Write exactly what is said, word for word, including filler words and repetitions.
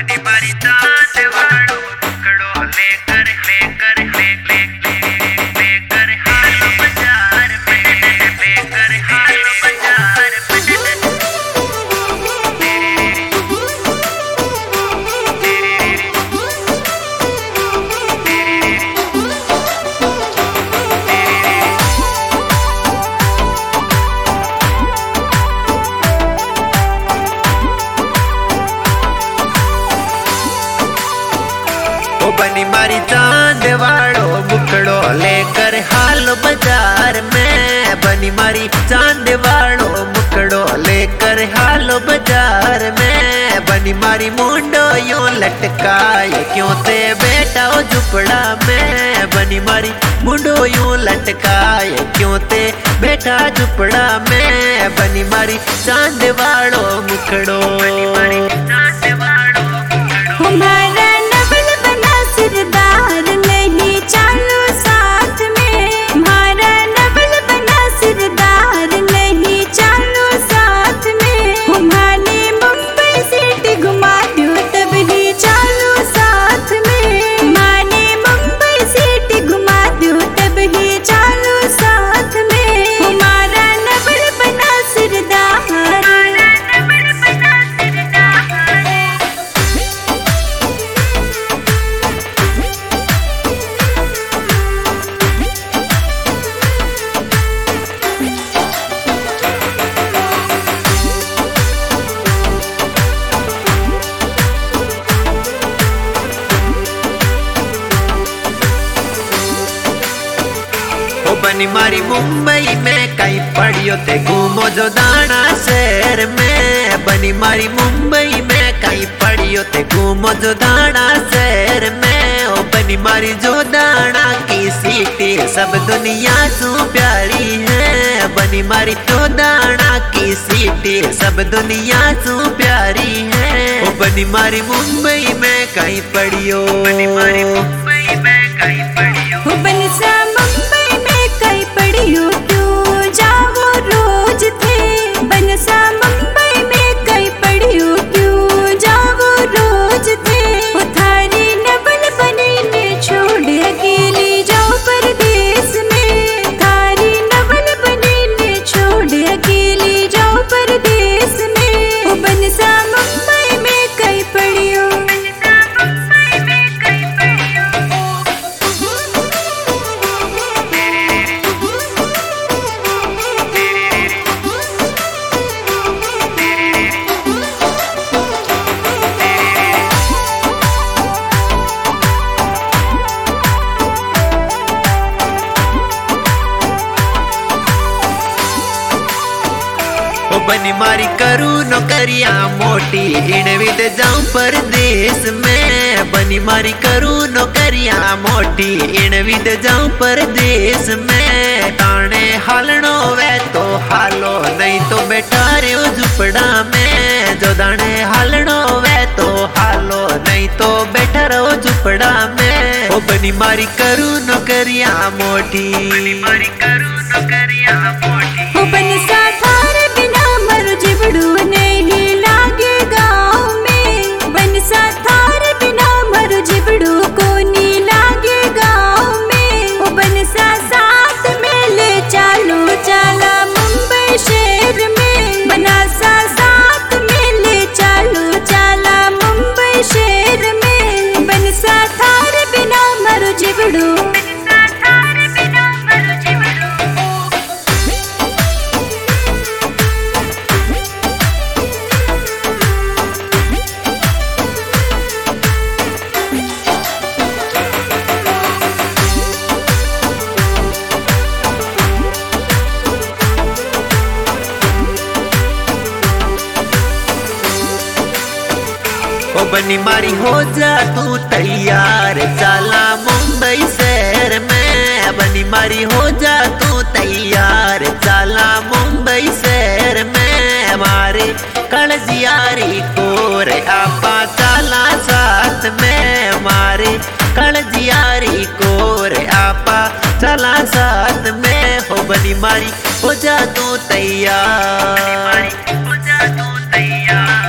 बनी मारी चांद वालों मुकड़ो लेकर लेकर ले ले लेकर हालो बाजार में लेकर हालो बाजार में बनी मारी चांद वालों मुकड़ो लेकर हालो बाजार में बनी मारी चांद वालों मुकड़ो लेकर हालो बाजार में बनी मारी मुंडो यूं लटकाए क्यों ते बेटा ओ झुपड़ा में बनी मारी मुंडो यूं लटकाए क्यों ते बेटा झुपड़ा में बनी मारी चांद वालों मुकड़ो बनी मारी चांद वालों हमारा नवल बना सिरदार नहीं चालो साथ में हमारा नवल बना सिरदार नहीं चालो साथ में हमारे मुंबई सिटी घुमा दो तब ही चालो साथ में हमारे मुंबई सिटी घुमा दो तब ही चालो साथ में हमारा नवल बना सिरदार नवल बना सिरदार बनी मारी मुंबई में कहीं पड़ियो ते घूमो जो दाना शहर में बनी मारी मुंबई में कहीं पड़ियो ते घूमो जो दाना शहर में ओ बनी मारी जो दाना की सीटी सब दुनिया सू प्यारी है बनी मारी जो दाना की सीटी सब दुनिया सू प्यारी है ओ बनी मारी मुंबई में कहीं पड़ियो बनी मारी मुंबई में कहीं पड़ियो बन सा मुंबई में कहीं पड़ियो क्यों जाओ रोज थे बन सा मुंबई में कहीं पड़ियो क्यों जाओ रोज थे थारी नवल बनी ने छोड़ अकेली जाओ परदेश में थारी नवल बनी ने छोड़ अकेली जाओ परदेश में ओ बन सा मुंबई में कहीं पड़ियो बनी मारी करू नौकरिया मोटी इन विद जाऊं परदेश में बनी मारी करू नौकरिया मोटी इन विद जाऊं परदेश में ताने हालनो वे तो हालो नहीं तो बैठा रे झुपड़ा में जो दाने हालनो वे तो हालो नहीं तो बैठा रहो झुपड़ा में ओ बनी मारी करू नौकरिया मोटी बनी मारी करू नौकरिया मोटी ओ बन सा थारे बिना मर जिबड़ू नहीं लागे गाँव में बन सा थारे बिना मर जिबड़ू को नहीं लागे गाँव में ओ बन सा साथ में ले चालो चाला मुंबई शहर में बना सा साथ में ले चालो चाला मुंबई शहर में बन सा थारे बिना मर जिबड़ू ओ बनी मारी हो जा तू तैयार चला मुंबई शहर में बनी मारी हो जा तू तैयार चला मुंबई शहर में हमारे कलजियारी को रे आपा चला साथ में हमारे कलजियारी को रे आपा चला साथ में हो बनी मारी हो जा तू तैयार हो जा तू तैयार